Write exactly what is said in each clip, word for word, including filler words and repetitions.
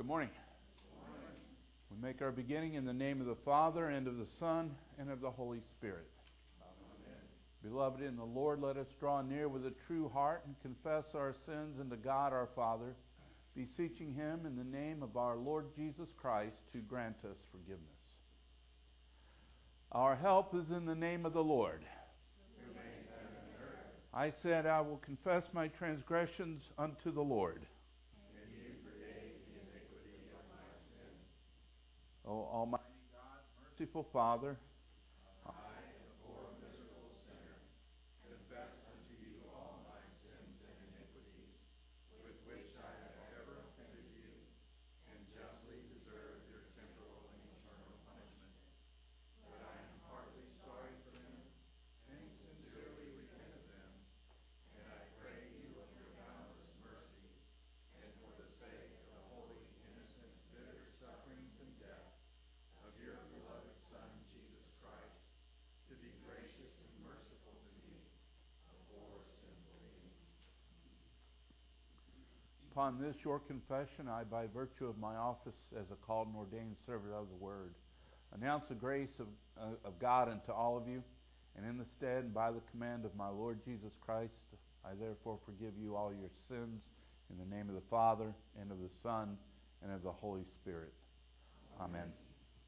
Good morning. Good morning. We make our beginning in the name of the Father, and of the Son, and of the Holy Spirit. Amen. Beloved in the Lord, let us draw near with a true heart and confess our sins unto God our Father, beseeching Him in the name of our Lord Jesus Christ to grant us forgiveness. Our help is in the name of the Lord. I said, I will confess my transgressions unto the Lord. O Almighty God, merciful Father, I, a poor miserable sinner, confess unto you all my sins and iniquities, with which I have ever offended you, and justly deserve your temporal and eternal punishment. But I am heartily sorry for them, and sincerely repent of them, and I pray you of your boundless mercy, and for the sake of the holy, innocent, bitter sufferings and death of your beloved Son, Jesus Christ, to be gracious and merciful to me, a poor sinful being. Upon this your confession, I, by virtue of my office as a called and ordained servant of the Word, announce the grace of, uh, of God unto all of you, and in the stead and by the command of my Lord Jesus Christ, I therefore forgive you all your sins, in the name of the Father, and of the Son, and of the Holy Spirit. Amen. Amen.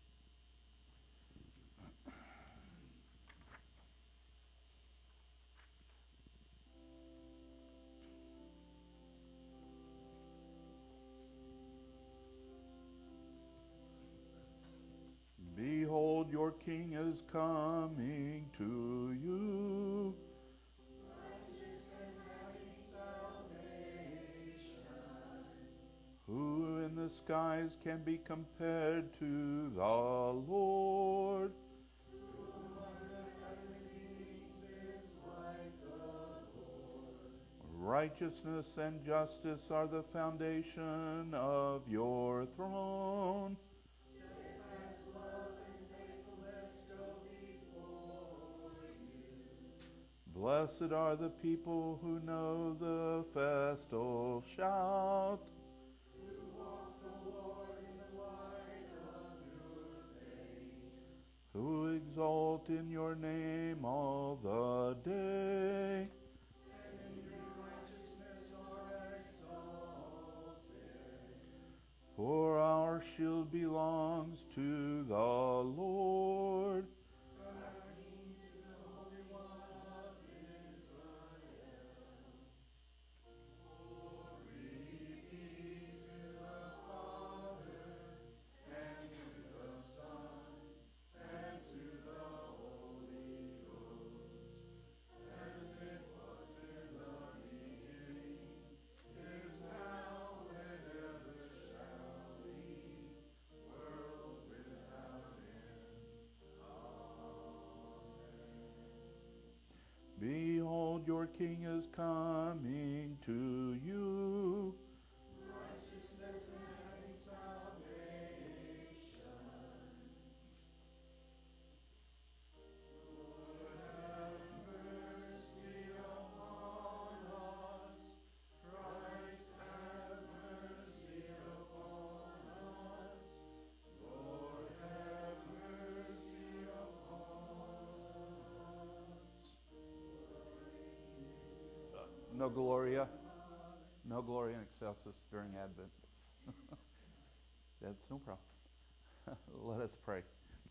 Behold, your King is coming to you. Righteous and having salvation. Who in the skies can be compared to the Lord? Who among the heavenly beings is like the Lord? Righteousness and justice are the foundation of your throne. Steadfast love and faithfulness go before you. Blessed are the people who know the festal shout. Who walk the Lord in the light of your face. Who exalt in your name all the day. And in your righteousness are exalted. For our shield belongs to the Lord. From our King to the Holy One of Israel. Glory be to the Father, and to the Son, and to the Holy Ghost, as it was in the beginning, is now, and ever shall be, world without end. Amen. Behold, your King is coming to you. Righteousness and having salvation. Lord, have mercy upon us. Christ, have mercy upon us. Lord, have mercy upon us. Uh, no Gloria. No Gloria in Excelsis during Advent. That's no problem. Let us pray.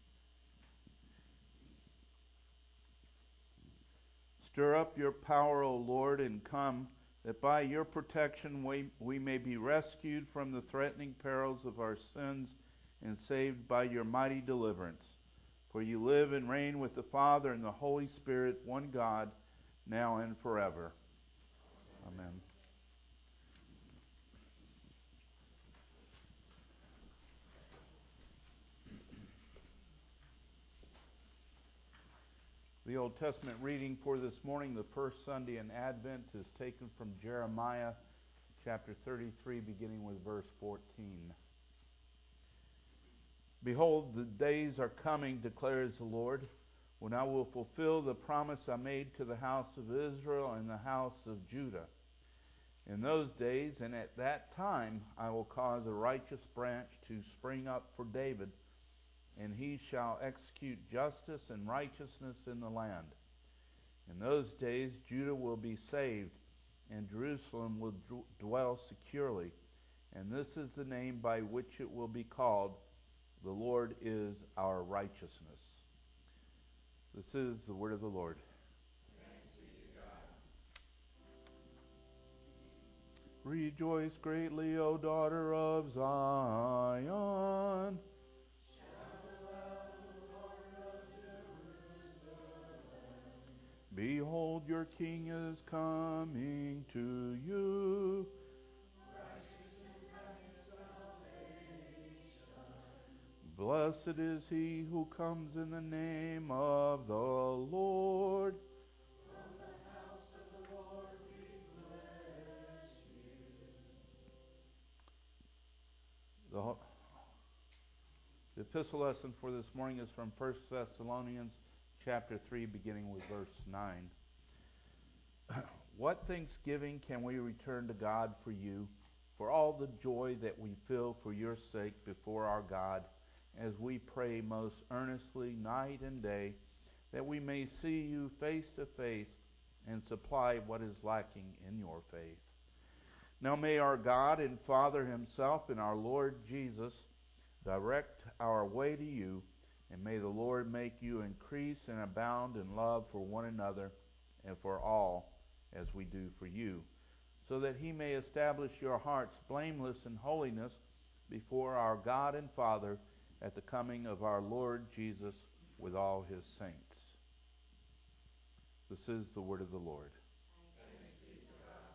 Stir up your power, O Lord, and come, that by your protection we, we may be rescued from the threatening perils of our sins and saved by your mighty deliverance. For you live and reign with the Father and the Holy Spirit, one God, now and forever. Amen. The Old Testament reading for this morning, the first Sunday in Advent, is taken from Jeremiah chapter thirty-three, beginning with verse fourteen. Behold, the days are coming, declares the Lord, when I will fulfill the promise I made to the house of Israel and the house of Judah. In those days and at that time I will cause a righteous branch to spring up for David, and he shall execute justice and righteousness in the land. In those days Judah will be saved, and Jerusalem will d- dwell securely. And this is the name by which it will be called: the Lord is our righteousness. This is the word of the Lord. Thanks be to God. Rejoice greatly, O daughter of Zion. Behold, your king is coming to you. Blessed is he who comes in the name of the Lord. From the house of the Lord we bless you. The, the epistle lesson for this morning is from First Thessalonians chapter three, beginning with verse nine. What thanksgiving can we return to God for you, for all the joy that we feel for your sake before our God, as we pray most earnestly night and day, that we may see you face to face and supply what is lacking in your faith. Now may our God and Father himself and our Lord Jesus direct our way to you, and may the Lord make you increase and abound in love for one another and for all, as we do for you, so that he may establish your hearts blameless in holiness before our God and Father at the coming of our Lord Jesus with all his saints. This is the word of the Lord. Thanks be to God.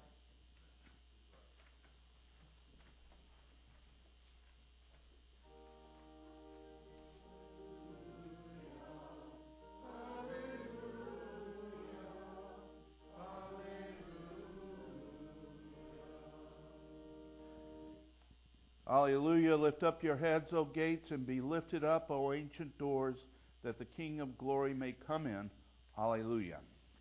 Alleluia. Lift up your heads, O gates, and be lifted up, O ancient doors, that the King of glory may come in. Alleluia.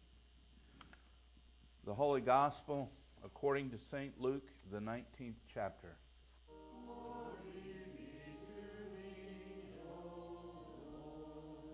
The Holy Gospel according to Saint Luke, the nineteenth chapter. Glory be to thee, O Lord.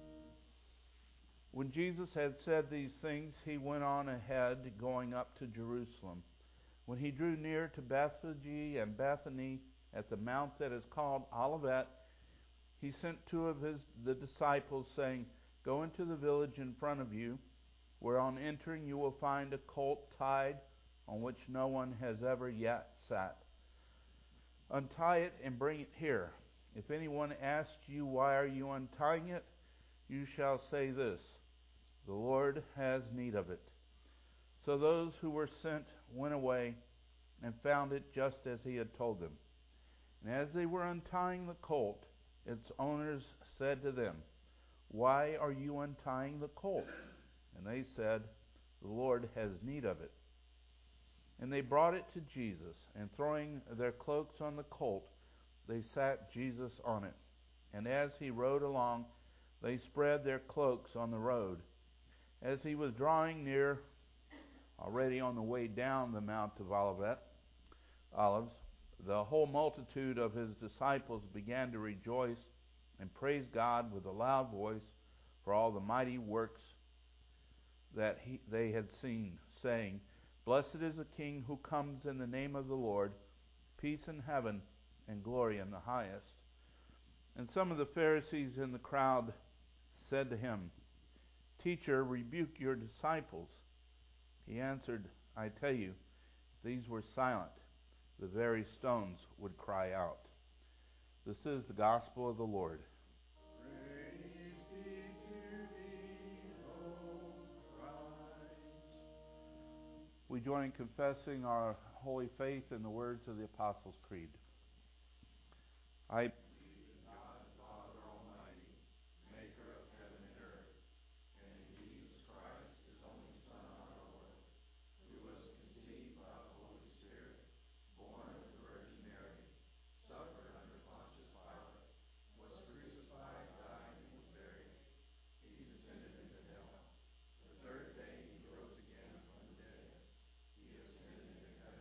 When Jesus had said these things, he went on ahead, going up to Jerusalem. When he drew near to Bethphage and Bethany at the mount that is called Olivet, he sent two of his the disciples, saying, Go into the village in front of you, where on entering you will find a colt tied, on which no one has ever yet sat. Untie it and bring it here. If anyone asks you, Why are you untying it? You shall say this, The Lord has need of it. So those who were sent went away and found it just as he had told them. And as they were untying the colt, its owners said to them, Why are you untying the colt? And they said, The Lord has need of it. And they brought it to Jesus, and throwing their cloaks on the colt, they sat Jesus on it. And as he rode along, they spread their cloaks on the road. As he was drawing near, already on the way down the Mount of Olivet, Olives, the whole multitude of his disciples began to rejoice and praise God with a loud voice for all the mighty works that he, they had seen, saying, Blessed is the King who comes in the name of the Lord, peace in heaven and glory in the highest. And some of the Pharisees in the crowd said to him, Teacher, rebuke your disciples. He answered, I tell you, if these were silent, the very stones would cry out. This is the gospel of the Lord. Praise be to thee, O Christ. We join in confessing our holy faith in the words of the Apostles' Creed. I God, Father Almighty, maker of heaven and earth, and in Jesus Christ, his only Son, our Lord, who was conceived by the Holy Spirit, born of the Virgin Mary, suffered under Pontius Pilate, was crucified, died, and was buried. He descended into hell. The third day he rose again from the dead. He ascended into heaven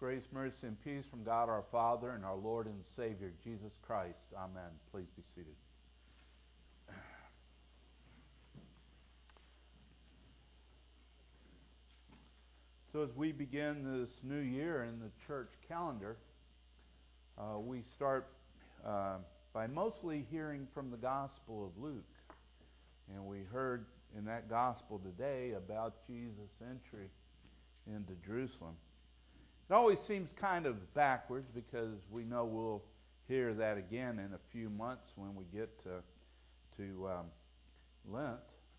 grace, mercy, and peace from God our Father and our Lord and Savior, Jesus Christ. Amen. Please be seated. So as we begin this new year in the church calendar, uh, we start uh, by mostly hearing from the Gospel of Luke. And we heard in that Gospel today about Jesus' entry into Jerusalem. It always seems kind of backwards because we know we'll hear that again in a few months when we get to, to um, Lent.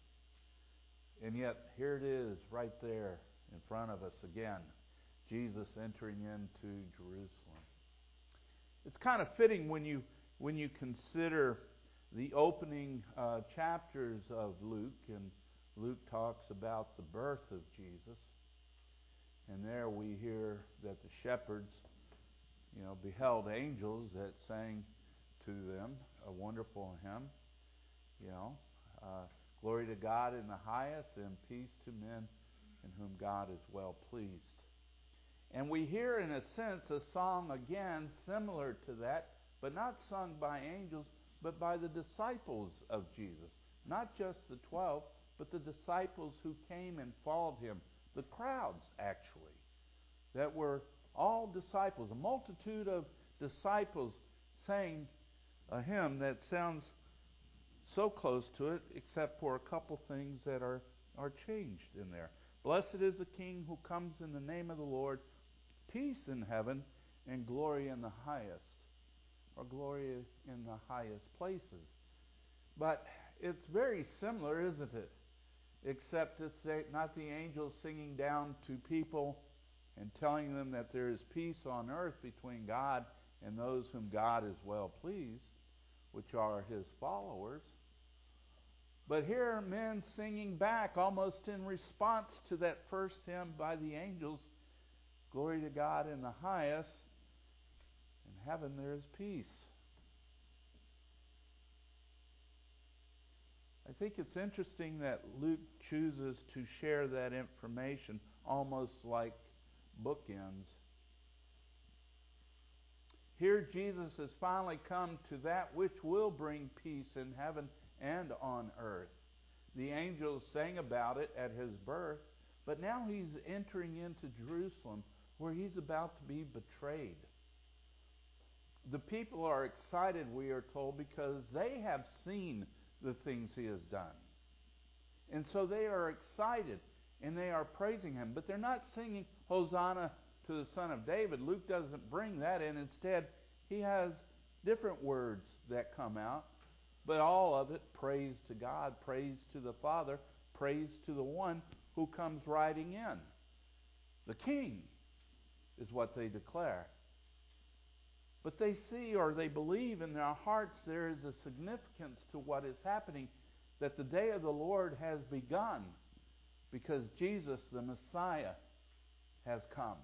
And yet here it is right there in front of us again, Jesus entering into Jerusalem. It's kind of fitting when you when you consider the opening uh, chapters of Luke, and Luke talks about the birth of Jesus. And there we hear that the shepherds, you know, beheld angels that sang to them a wonderful hymn, you know, uh, glory to God in the highest and peace to men in whom God is well pleased. And we hear, in a sense, a song again similar to that, but not sung by angels, but by the disciples of Jesus. Not just the twelve, but the disciples who came and followed him. The crowds, actually, that were all disciples. A multitude of disciples sang a hymn that sounds so close to it, except for a couple things that are, are changed in there. Blessed is the King who comes in the name of the Lord, peace in heaven and glory in the highest, or glory in the highest places. But it's very similar, isn't it? Except it's not the angels singing down to people and telling them that there is peace on earth between God and those whom God is well pleased, which are his followers. But here are men singing back almost in response to that first hymn by the angels, glory to God in the highest, in heaven there is peace. I think it's interesting that Luke chooses to share that information almost like bookends. Here Jesus has finally come to that which will bring peace in heaven and on earth. The angels sang about it at his birth, but now he's entering into Jerusalem where he's about to be betrayed. The people are excited, we are told, because they have seen the things he has done. And so they are excited and they are praising him. But they're not singing Hosanna to the Son of David. Luke doesn't bring that in. Instead, he has different words that come out. But all of it, praise to God, praise to the Father, praise to the one who comes riding in. The King is what they declare. But they see, or they believe in their hearts, there is a significance to what is happening, that the day of the Lord has begun because Jesus, the Messiah, has come.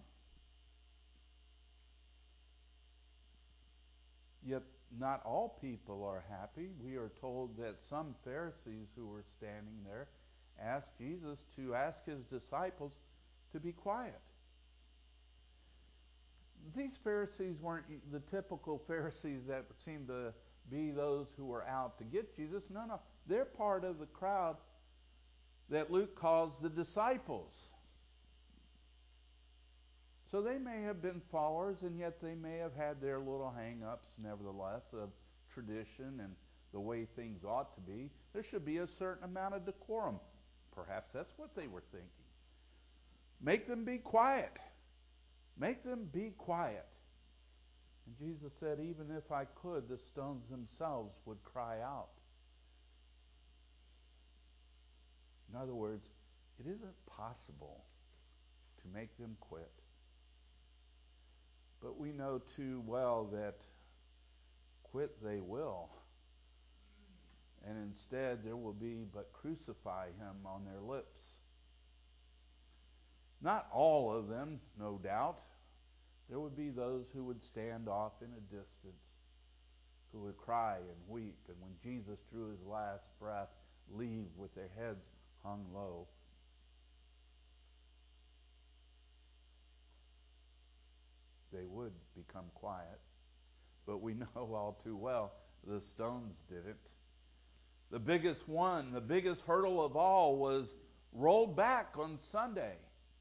Yet not all people are happy. We are told that some Pharisees who were standing there asked Jesus to ask his disciples to be quiet. These Pharisees weren't the typical Pharisees that seemed to be those who were out to get Jesus. No, no. They're part of the crowd that Luke calls the disciples. So they may have been followers, and yet they may have had their little hang-ups, nevertheless, of tradition and the way things ought to be. There should be a certain amount of decorum. Perhaps that's what they were thinking. Make them be quiet. Make them be quiet. And Jesus said, even if I could, the stones themselves would cry out. In other words, it isn't possible to make them quit. But we know too well that quit they will. And instead there will be but crucify him on their lips. Not all of them, no doubt. There would be those who would stand off in a distance, who would cry and weep, and when Jesus drew his last breath, leave with their heads hung low. they would become quiet. But we know all too well the stones didn't. The biggest one, the biggest hurdle of all was rolled back on Sunday,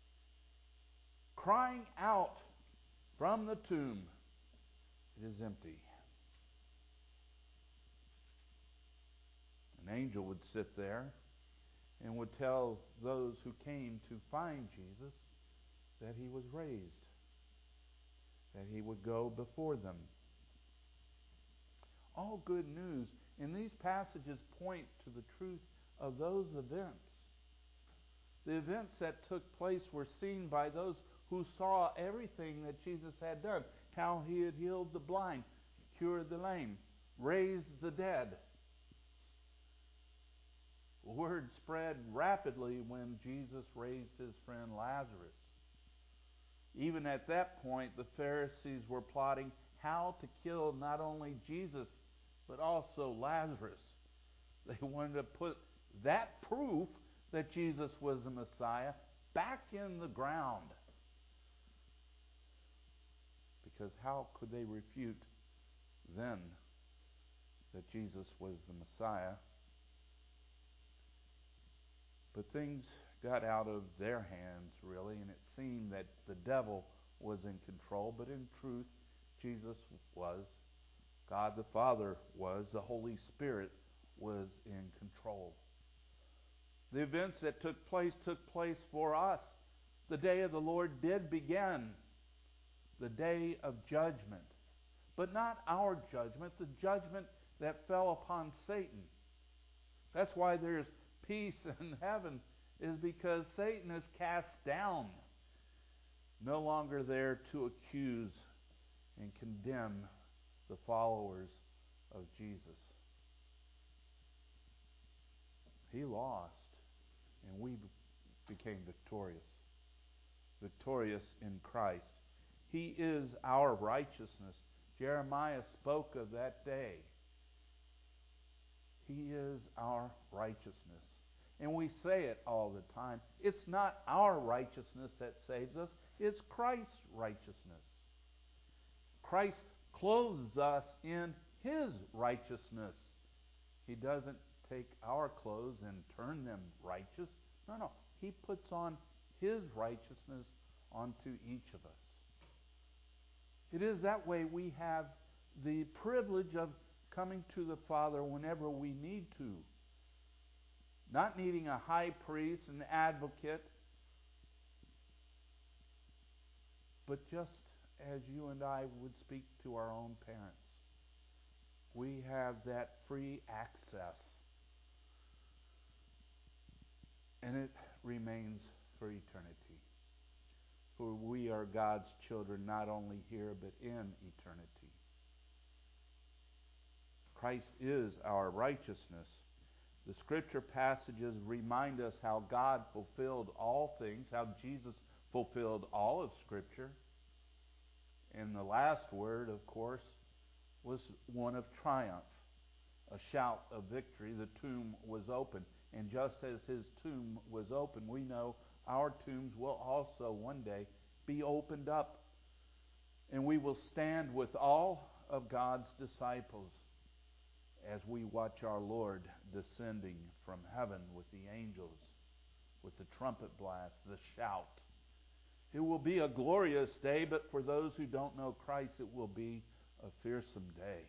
crying out from the tomb, "It is empty." An angel would sit there and would tell those who came to find Jesus that he was raised, that he would go before them. All good news. And these passages point to the truth of those events. The events that took place were seen by those who saw everything that Jesus had done. How he had healed the blind, cured the lame, raised the dead. Word spread rapidly when Jesus raised his friend Lazarus. Even at that point, the Pharisees were plotting how to kill not only Jesus, but also Lazarus. They wanted to put that proof that Jesus was the Messiah back in the ground. Because how could they refute then that Jesus was the Messiah? But things got out of their hands, really, and it seemed that the devil was in control, but in truth, Jesus was. God the Father was. The Holy Spirit was in control. The events that took place took place for us. The day of the Lord did begin. The day of judgment. But not our judgment, the judgment that fell upon Satan. That's why there's peace in heaven, is because Satan is cast down. No longer there to accuse and condemn the followers of Jesus. He lost, and we became victorious. Victorious in Christ. He is our righteousness. Jeremiah spoke of that day. He is our righteousness. And we say it all the time. It's not our righteousness that saves us. It's Christ's righteousness. Christ clothes us in his righteousness. He doesn't take our clothes and turn them righteous. No, no. He puts on his righteousness onto each of us. It is that way we have the privilege of coming to the Father whenever we need to. Not needing a high priest, an advocate, but just as you and I would speak to our own parents. We have that free access. And it remains for eternity. For we are God's children not only here but in eternity. Christ is our righteousness. The scripture passages remind us how God fulfilled all things, how Jesus fulfilled all of Scripture. And the last word, of course, was one of triumph, a shout of victory. The tomb was open. And just as his tomb was open, we know our tombs will also one day be opened up. And we will stand with all of God's disciples as we watch our Lord descending from heaven with the angels, with the trumpet blast, the shout. It will be a glorious day, but for those who don't know Christ, it will be a fearsome day.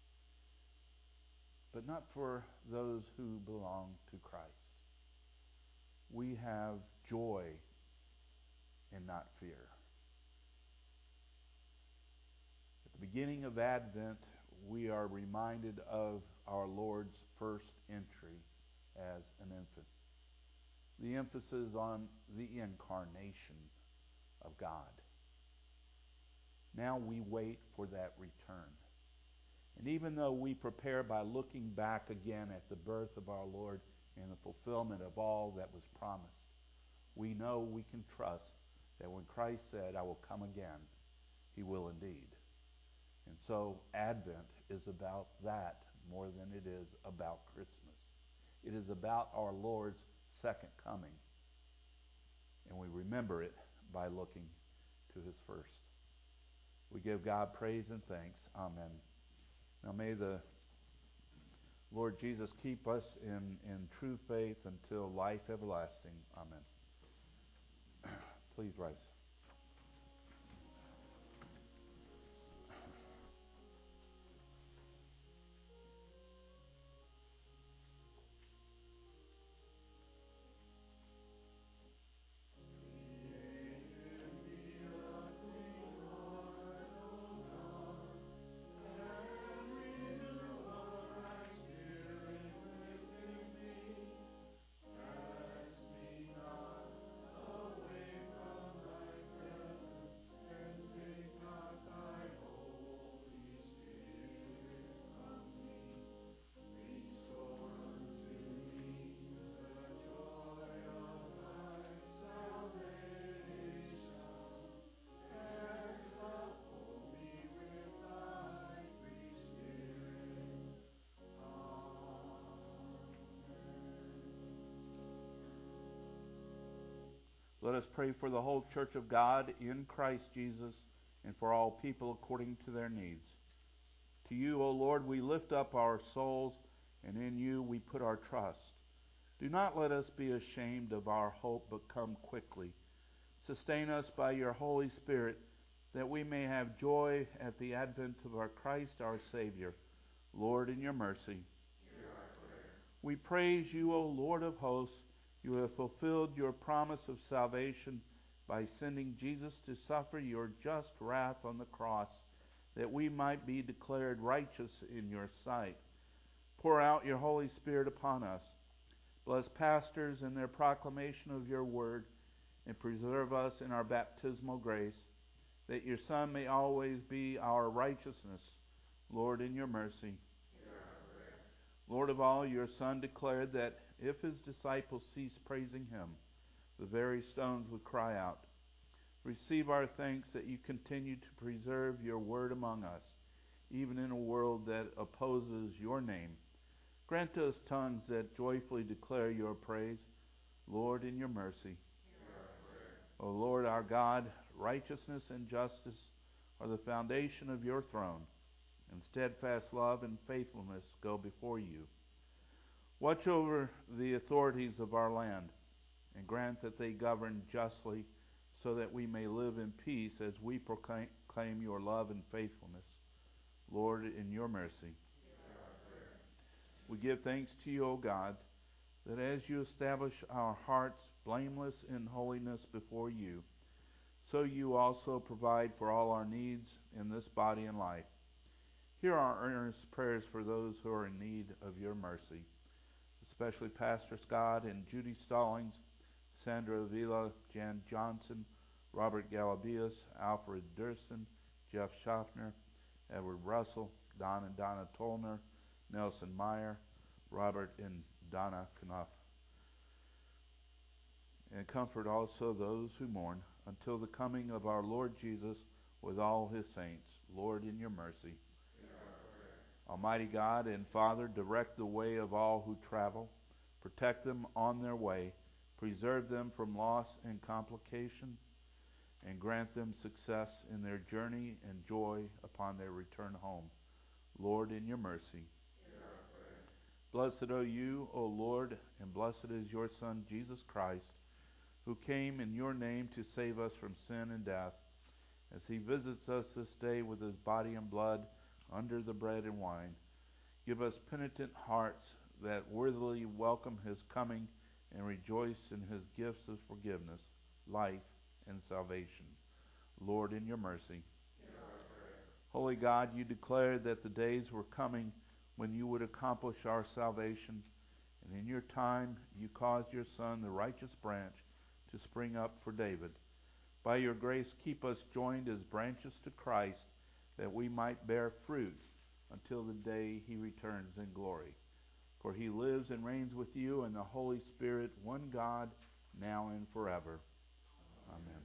But not for those who belong to Christ. We have joy and not fear. At the beginning of Advent, we are reminded of our Lord's first entry as an infant. The emphasis on the incarnation of God. Now we wait for that return. And even though we prepare by looking back again at the birth of our Lord and the fulfillment of all that was promised, we know we can trust that when Christ said, "I will come again," he will indeed. And so Advent is about that more than it is about Christmas. It is about our Lord's second coming. And we remember it by looking to his first. We give God praise and thanks. Amen. Now may the Lord Jesus keep us in, in true faith until life everlasting. Amen. Please rise. Let us pray for the whole church of God in Christ Jesus and for all people according to their needs. To you, O Lord, we lift up our souls, and in you we put our trust. Do not let us be ashamed of our hope, but come quickly. Sustain us by your Holy Spirit, that we may have joy at the advent of our Christ our Savior. Lord, in your mercy. Hear our prayer. We praise you, O Lord of hosts. You have fulfilled your promise of salvation by sending Jesus to suffer your just wrath on the cross, that we might be declared righteous in your sight. Pour out your Holy Spirit upon us. Bless pastors in their proclamation of your word, and preserve us in our baptismal grace, that your Son may always be our righteousness. Lord, in your mercy. Hear our prayer. Lord of all, your Son declared that if his disciples ceased praising him, the very stones would cry out. Receive our thanks that you continue to preserve your word among us, even in a world that opposes your name. Grant us tongues that joyfully declare your praise. Lord, in your mercy. Hear our prayer. O Lord our God, righteousness and justice are the foundation of your throne, and steadfast love and faithfulness go before you. Watch over the authorities of our land, and grant that they govern justly, so that we may live in peace as we proclaim your love and faithfulness. Lord, in your mercy. Hear our prayer. We give thanks to you, O God, that as you establish our hearts blameless in holiness before you, so you also provide for all our needs in this body and life. Hear our earnest prayers for those who are in need of your mercy, especially Pastor Scott and Judy Stallings, Sandra Avila, Jan Johnson, Robert Galabias, Alfred Durston, Jeff Schaffner, Edward Russell, Don and Donna Tolner, Nelson Meyer, Robert and Donna Knopf. And comfort also those who mourn until the coming of our Lord Jesus with all his saints. Lord, in your mercy. Almighty God and Father, direct the way of all who travel. Protect them on their way. Preserve them from loss and complication. And grant them success in their journey and joy upon their return home. Lord, in your mercy. Blessed are you, O Lord, and blessed is your Son, Jesus Christ, who came in your name to save us from sin and death, as he visits us this day with his body and blood under the bread and wine. Give us penitent hearts that worthily welcome his coming and rejoice in his gifts of forgiveness, life, and salvation. Lord, in your mercy. Holy God, you declared that the days were coming when you would accomplish our salvation, and in your time you caused your Son, the righteous branch, to spring up for David. By your grace, keep us joined as branches to Christ, that we might bear fruit until the day he returns in glory. For he lives and reigns with you in the Holy Spirit, one God, now and forever. Amen.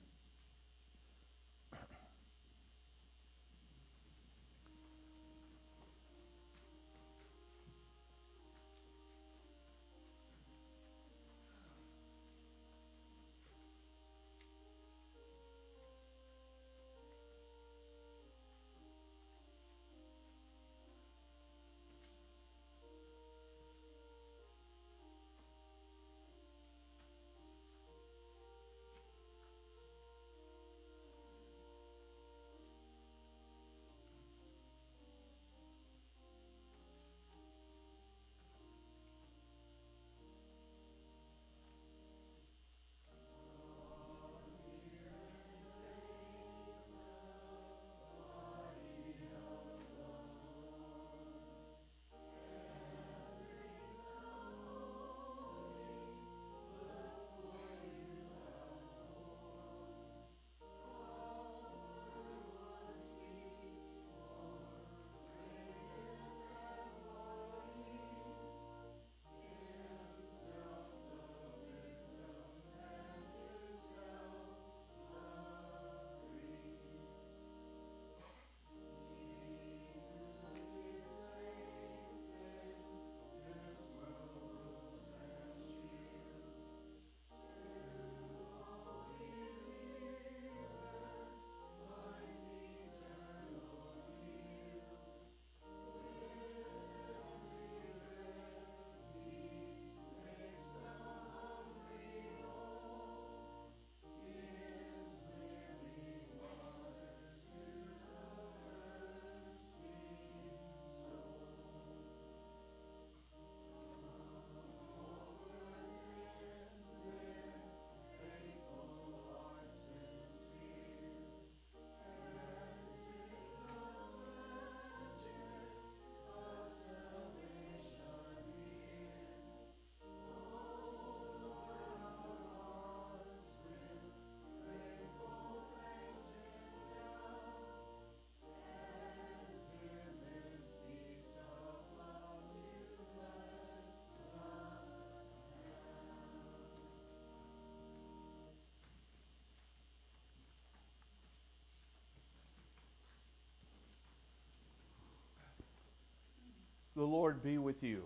The Lord be with you.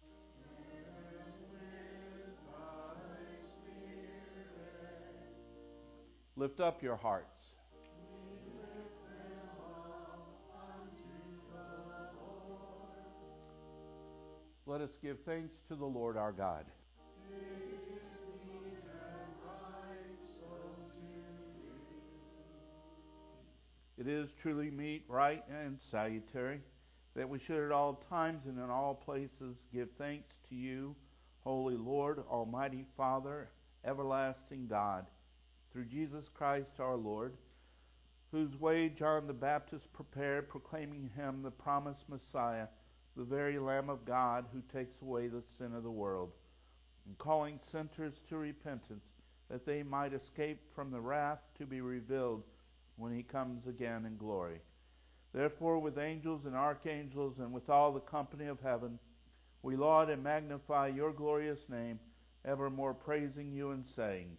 Lift up your hearts. Let us give thanks to the Lord our God. It is truly meet, right, and salutary that we should at all times and in all places give thanks to you, Holy Lord, Almighty Father, everlasting God, through Jesus Christ our Lord, whose way John the Baptist prepared, proclaiming him the promised Messiah, the very Lamb of God who takes away the sin of the world, and calling sinners to repentance, that they might escape from the wrath to be revealed when he comes again in glory. Therefore, with angels and archangels and with all the company of heaven, we laud and magnify your glorious name, evermore praising you and saying,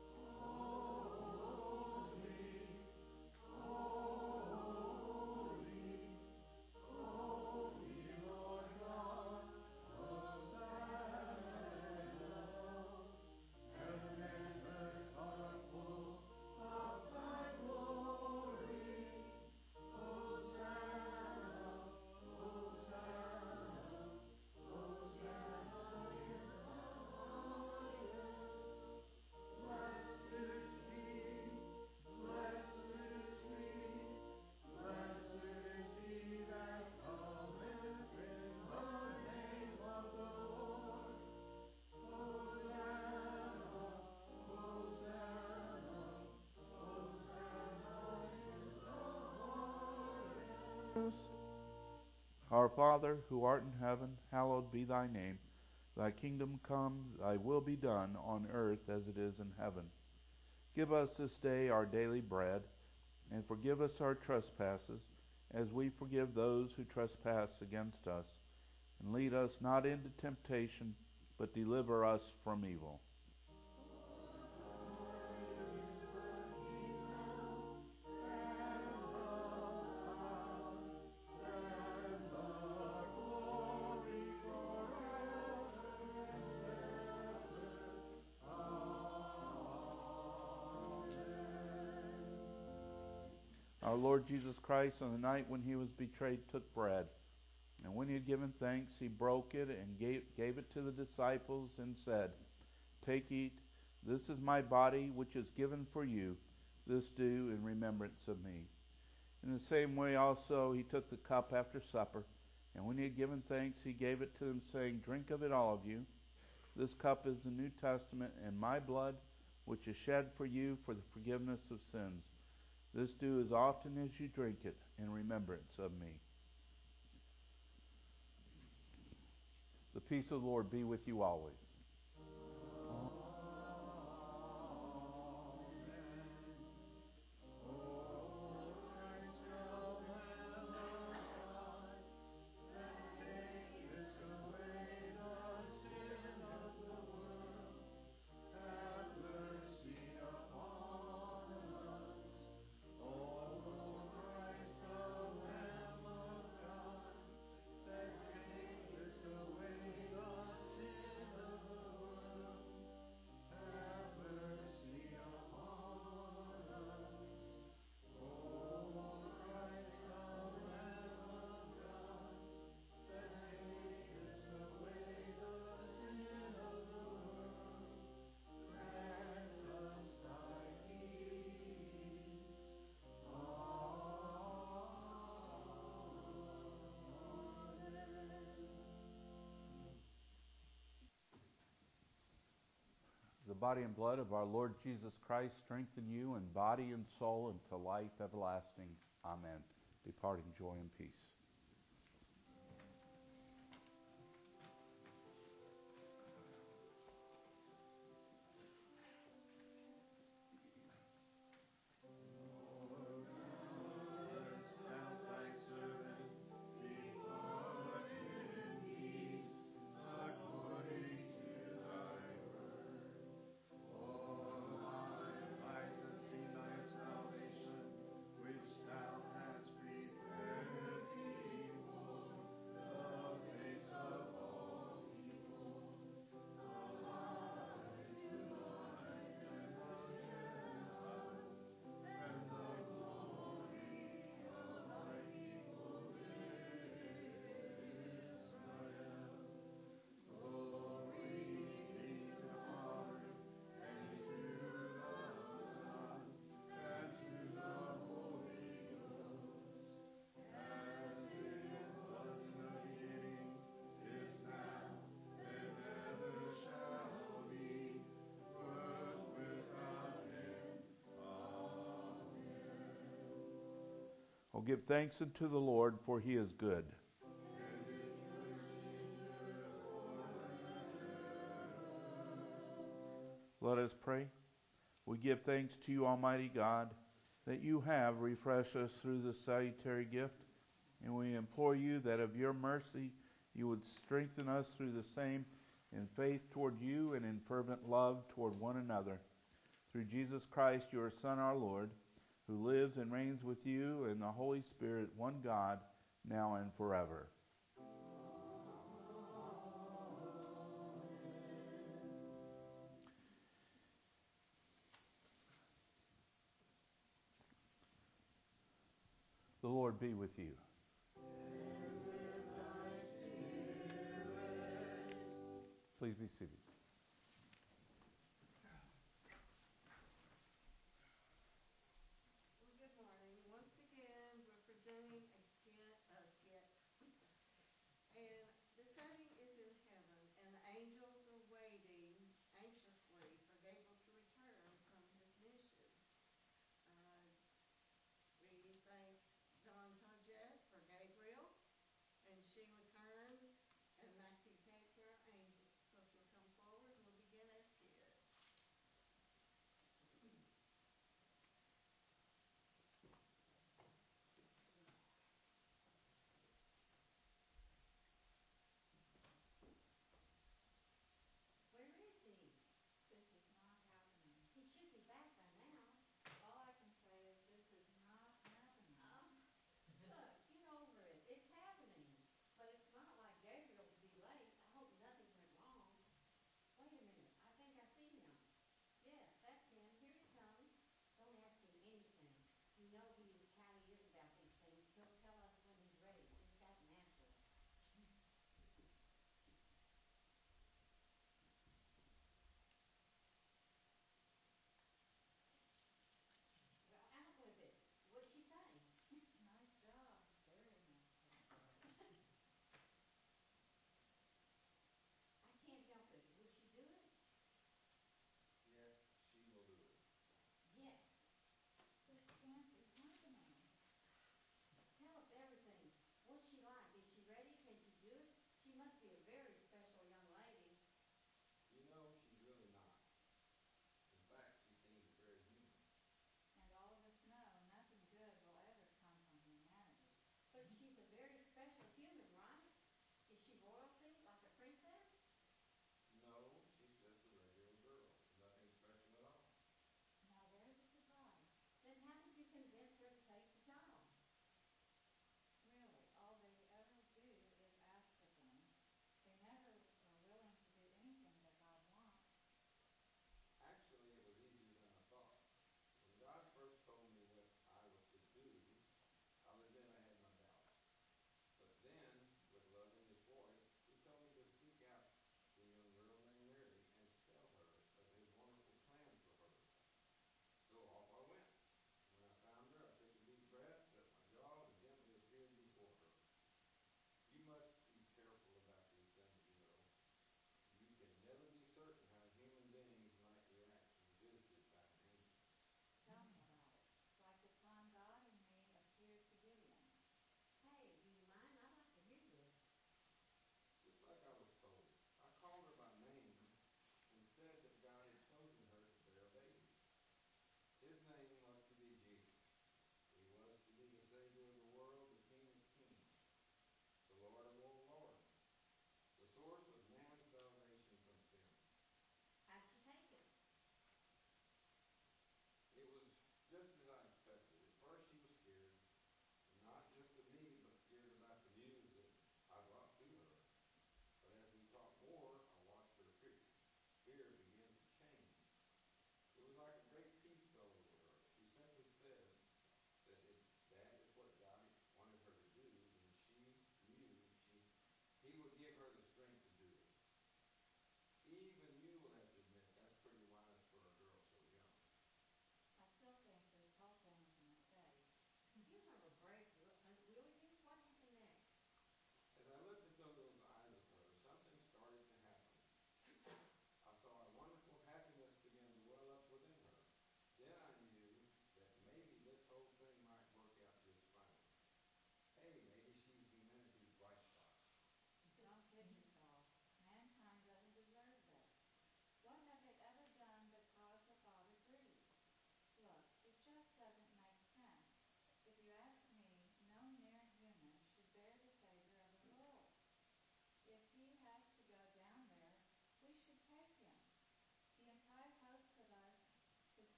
Our Father, who art in heaven, hallowed be thy name. Thy kingdom come, thy will be done, on earth as it is in heaven. Give us this day our daily bread, and forgive us our trespasses, as we forgive those who trespass against us. And lead us not into temptation, but deliver us from evil. Our Lord Jesus Christ, on the night when he was betrayed, took bread. And when he had given thanks, he broke it and gave, gave it to the disciples and said, Take, eat. This is my body, which is given for you. This do in remembrance of me. In the same way also he took the cup after supper. And when he had given thanks, he gave it to them, saying, Drink of it, all of you. This cup is the New Testament in my blood, which is shed for you for the forgiveness of sins. This do as often as you drink it in remembrance of me. The peace of the Lord be with you always. The body and blood of our Lord Jesus Christ strengthen you in body and soul unto life everlasting. Amen. Depart in joy and peace. Which thou hast prepared. give thanks unto the Lord, for he is good. Let us pray. We give thanks to you, Almighty God, that you have refreshed us through this salutary gift, and we implore you that of your mercy you would strengthen us through the same in faith toward you and in fervent love toward one another. Through Jesus Christ, your Son, our Lord, who lives and reigns with you and the Holy Spirit, one God, now and forever. The Lord be with you. Please be seated. Well, good morning. Once again, we're presenting a skit, a skit. And the setting is in heaven, and the angels are waiting anxiously for Gabriel to return from his mission. Uh, we thank John Hodgett for Gabriel and Sheila Kern and Maxie Kate for our angels. So if you'll come forward.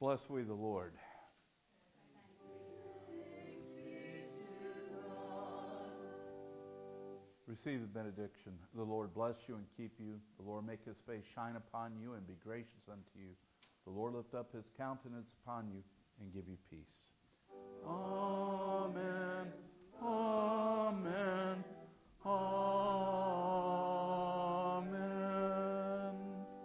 Bless we the Lord. Receive the benediction. The Lord bless you and keep you. The Lord make his face shine upon you and be gracious unto you. The Lord lift up his countenance upon you and give you peace. Amen. Amen. Amen.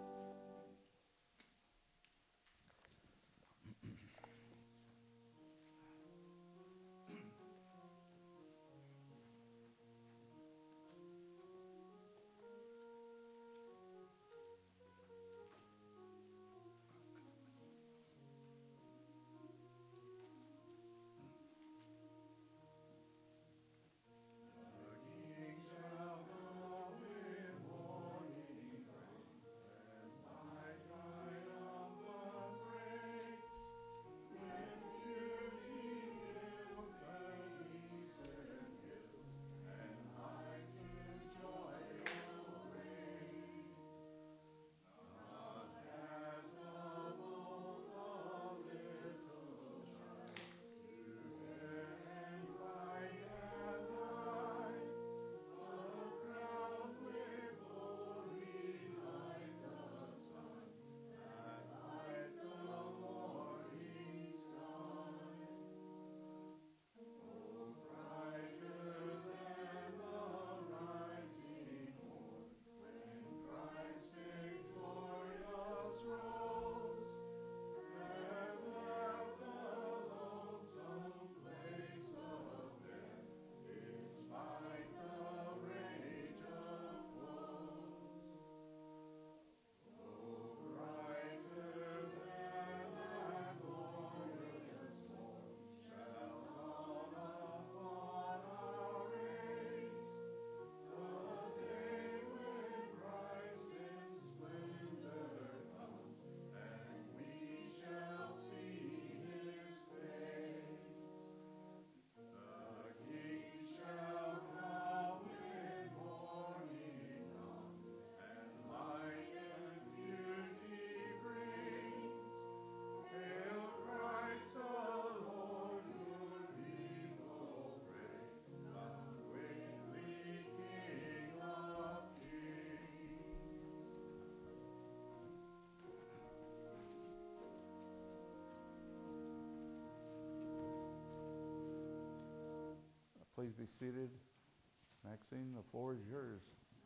Please be seated. Maxine, the floor is yours.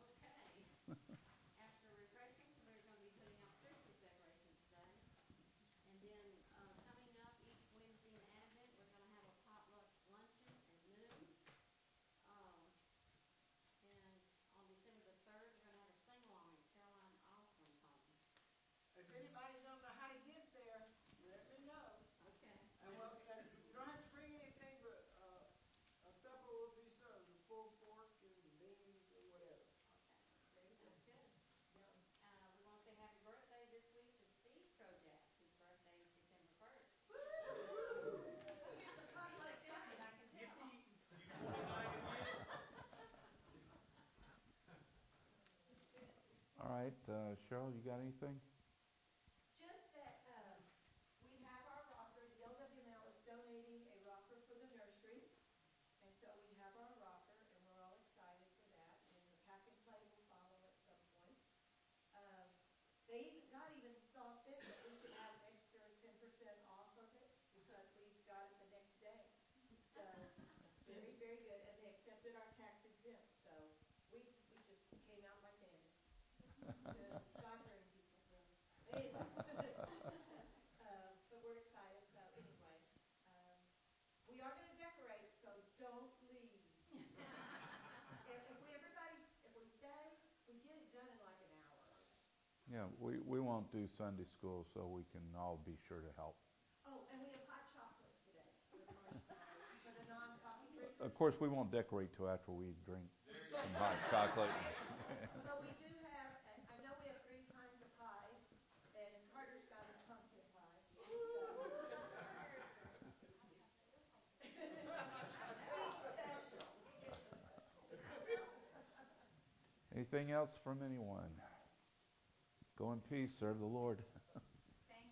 Okay. After refreshments, we're going to be putting out Christmas decorations today. And then uh, coming up each Wednesday in Advent, we're going to have a potluck luncheon at noon. Um, and on December the third, we're going to have a sing-along at Caroline Osmond's home. If anybody don't know how to get there, let me know. Okay. And well, and you don't have to bring anything, but uh, a supper will be served, a pulled pork and beans or whatever. Okay. Sounds good. Yeah. Uh, we want to say happy birthday this week to Steve Kojak. His birthday is December first. Woo! Who gets a potluck jacket? I can tell. All right, uh, Cheryl, you got anything? Just that um, we have our rocker. The L W M L is donating a rocker for the nursery. And so we have our rocker, and we're all excited for that. And the pack and play will follow at some point. Um, they even, not even saw fit that we should have an extra ten percent off of it because we got it the next day. So very, very good. And they accepted our tax exempt. So we, we just came out like bandits. The soccer and people. So anyway. uh, but we're excited. So anyway. Um, we are going to decorate, so don't leave. if, if we everybody, if we stay, we get it done in like an hour. Yeah, we, we won't do Sunday school, so we can all be sure to help. Oh, and we have hot chocolate today with marshmallows for the non-coffee drinkers. Of course, we won't decorate till after we drink some hot chocolate. So we do have, I know we have three kinds of pies, and Carter's got his pumpkin pie. Anything else from anyone? Go in peace, serve the Lord.